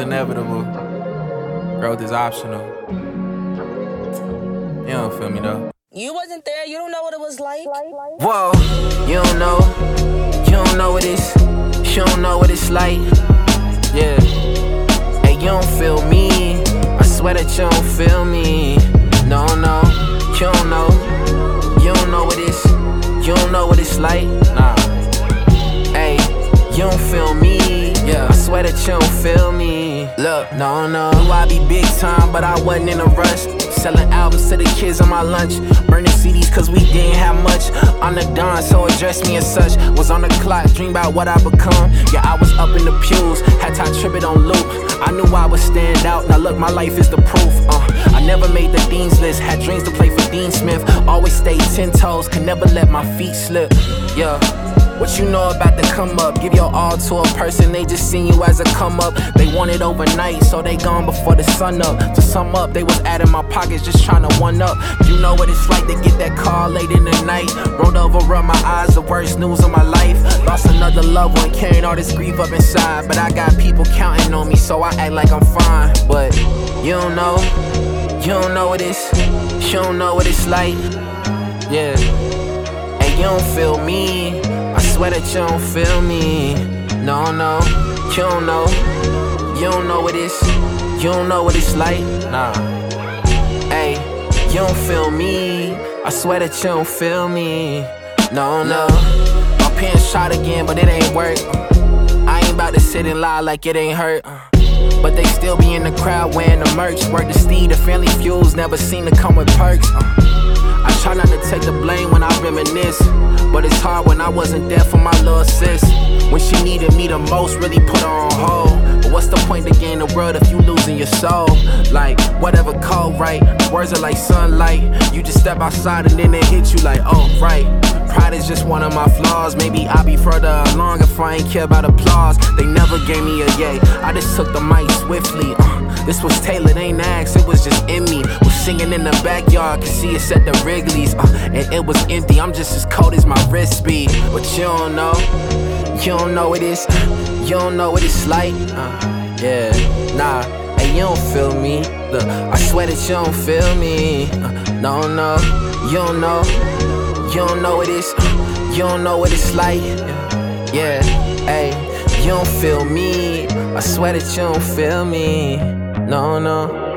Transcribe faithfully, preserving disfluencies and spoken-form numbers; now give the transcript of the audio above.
inevitable. Growth is optional. You don't feel me though. You wasn't there, you don't know what it was like. Whoa, you don't know, you don't know what it's, you don't know what it's like. Yeah, hey, you don't feel me, I swear that you don't feel me. No, no, you don't know, you don't know what it's, you don't know what it's like. Nah, hey, you don't feel me, yeah, I swear that you don't feel me. Look, no, no, I be big time, but I wasn't in a rush. Selling albums to the kids on my lunch, burning C Ds cause we didn't have much. I'm the Don, so address me as such. Was on the clock, dream about what I become. Yeah, I was up in the pews, had Ty Tribbett on loop. I knew I would stand out, now look, my life is the proof. uh, I never made the Dean's list, had dreams to play for Dean Smith. Always stayed ten toes, could never let my feet slip. Yeah, what you know about the come up? Give your all to a person, they just seen you as a come up. They want it overnight, so they gone before the sun up. To sum up, they was adding my pockets, just trying to one up. You know what it's like to get that call late in the night. Rolled over, rub my eyes, the worst news of my life. Lost another loved one, carrying all this grief up inside. But I got people counting on me, so I act like I'm fine. But you don't know, you don't know what it's, you don't know what it's like. Yeah, and you don't feel me, I swear that you don't feel me. No, no, you don't know, you don't know what it's, you don't know what it's like. Nah, hey, you don't feel me, I swear that you don't feel me. No, no, my pants shot again, but it ain't work. I ain't about to sit and lie like it ain't hurt. But they still be in the crowd wearing the merch. Work the steed, the family feuds never seem to come with perks. I try not to take the blame when I reminisce, but it's hard when I wasn't there for my little sis. When she needed me the most, really put her on hold. But what's the point to gain the world if you losing your soul? Like, whatever code right, words are like sunlight. You just step outside and then it hit you like, oh, right. Pride is just one of my flaws. Maybe I'll be further along if I ain't care about applause. They never gave me a yay, I just took the mic swiftly. uh, This was tailored, ain't asked, it was just in me. Was singing in the backyard, could see us at the Wrigley's, uh, and it was empty, I'm just as cold as my wrist speed. But you don't know, you don't know what it's, you don't know what it's like. uh, Yeah, nah, and you don't feel me. Look, I swear that you don't feel me. uh, No, no, you don't know, you don't know what it's, you don't know what it's like. Yeah, hey, you don't feel me, I swear that you don't feel me. No, no.